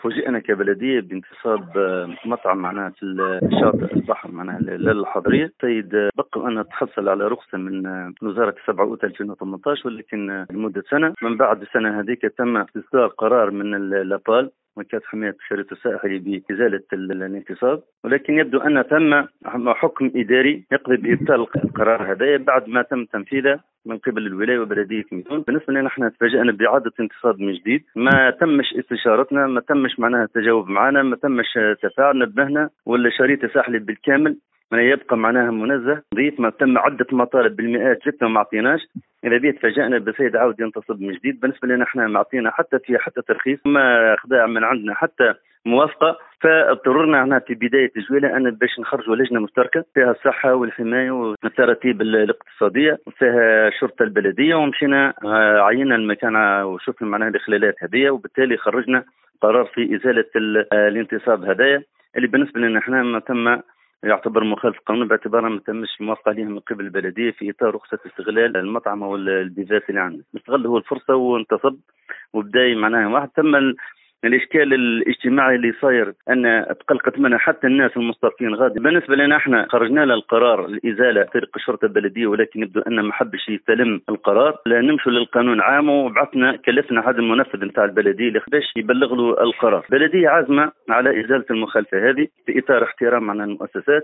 فوجئنا كبلدية بانتصاب مطعم معناها في الشاطئ البحر معناها للحضرية. سيد بقى أن تحصل على رخصة من وزارة 7 أوت 2018، ولكن لمدة سنة. من بعد السنة هذيك تم إصدار قرار من لابال وكالة حماية الشريط الساحلي بإزالة الانتصاب، ولكن يبدو أن ثم حكم إداري يقضي بإبطال القرار هذا بعد ما تم تنفيذه من قبل الولاية وبلدية ميدون. بالنسبة لنا نحن تفاجأنا بإعادة انتصاب من جديد، ما تمش استشارتنا، ما تمش معناها التجاوب معنا، ما تمش تفاعل. نبهنا ولا شريط الساحلي بالكامل ما يبقى معناها منزه نظيف، ما تم عدة مطالب بالمئات جدا ما عطيناش. إذا بيه تفاجأنا بسيد عاود ينتصب من جديد. بالنسبة لنا احنا معطينا حتى ترخيص، ما خداع من عندنا حتى موافقة. فاضطررنا هنا في بداية الجولة أن باش نخرجوا لجنة مشتركة فيها الصحة والحماية والتراتيب الاقتصادية وفيها الشرطة البلدية، ومشينا عينا المكان وشفنا معناها الإخلالات هذه، وبالتالي خرجنا قرار في إزالة الانتصاب هدايا اللي بالنسبة لنا احنا ما تم يعتبر مخالف قانون باعتباره ما تمش موافقه عليه من قبل البلديه في اطار رخصه استغلال المطعم او البيزات اللي عنده. استغل هو الفرصه وانتصب وبداي معناها واحد. تم الاشكال الاجتماعي اللي صاير ان تقلقت منها حتى الناس المستضيفين غادي. بالنسبه لنا احنا خرجنا للقرار الازاله طريق الشرطه البلديه، ولكن يبدو ان ما حبش يستلم القرار. لا نمشوا للقانون عام وبعثنا كلفنا هذا المنفذ نتاع البلديه باش يبلغ له القرار. البلديه عازمه على ازاله المخالفه هذه في اطار احترام عن المؤسسات